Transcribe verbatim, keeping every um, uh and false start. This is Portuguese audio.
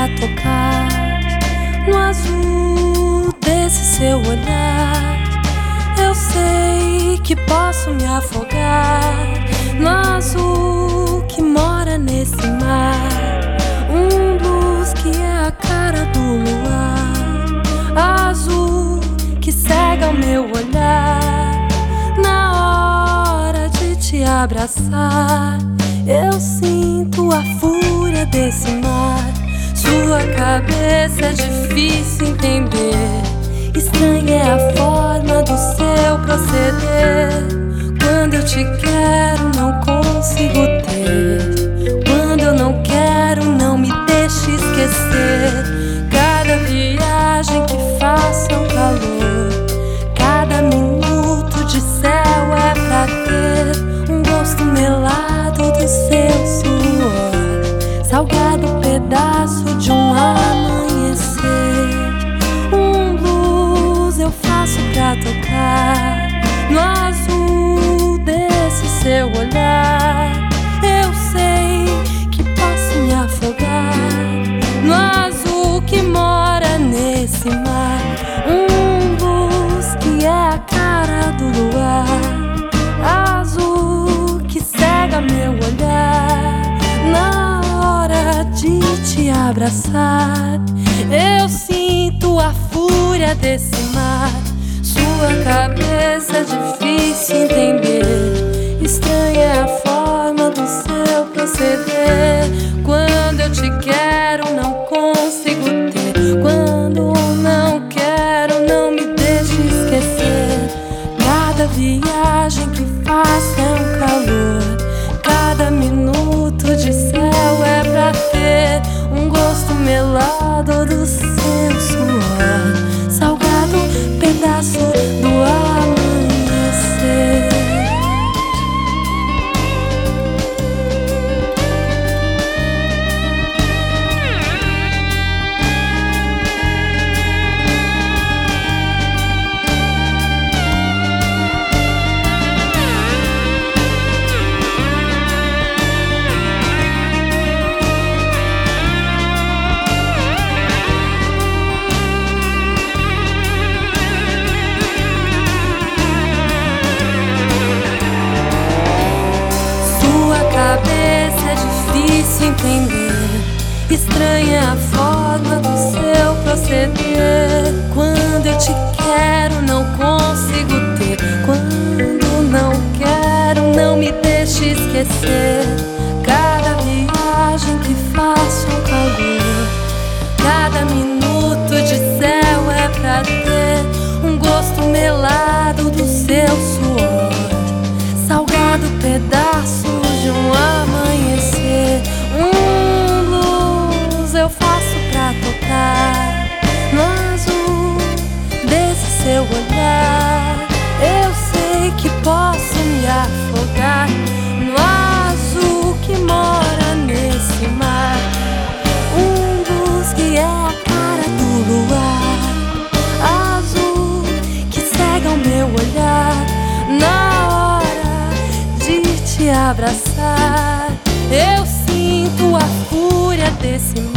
pra tocar no azul desse seu olhar. Eu sei que posso me afogar no azul que mora nesse mar. Um blues que é a cara do luar, azul que cega o meu olhar. Na hora de te abraçar, eu sinto a fúria desse mar. Sua cabeça é difícil entender, estranha é a forma do seu proceder. Quando eu te quero, não consigo ter. Quando eu não quero, não me deixe esquecer. Cada viagem que faço é um calor, cada minuto de céu é pra ter um gosto melado do seu suor, salgado pedaço de um amanhecer. Um blues eu faço pra tocar no azul desse seu olhar. Eu sei que posso me afogar no azul que mora nesse mar. Um blues que é a cara do luar, azul que cega meu olhar. Na hora de te abraçar, eu sinto a fúria desse mar. Sua cabeça é difícil entender, estranha é a forma do seu proceder. Quando eu te quero, não consigo ter. Quando eu não quero, não me deixe esquecer. Cada viagem que faço é um calor, cada minuto de céu é pra ter um gosto melado do seu suor, salgado pedaço do amanhecer. Cabeça é difícil entender, estranha a forma do seu proceder. Quando eu te quero, não consigo ter. Quando não quero, não me deixe esquecer. Cada viagem que faço é um calor, cada minuto de céu é pra ter um gosto melado do seu suor, salgado pedaço de um amanhecer. Um blues eu faço pra tocar no azul desse seu olhar. Eu sei que posso me afogar no azul que mora nesse mar. Um blues que é a cara do luar, azul que cega o meu olhar. Na te abraçar, eu sinto a fúria desse mar.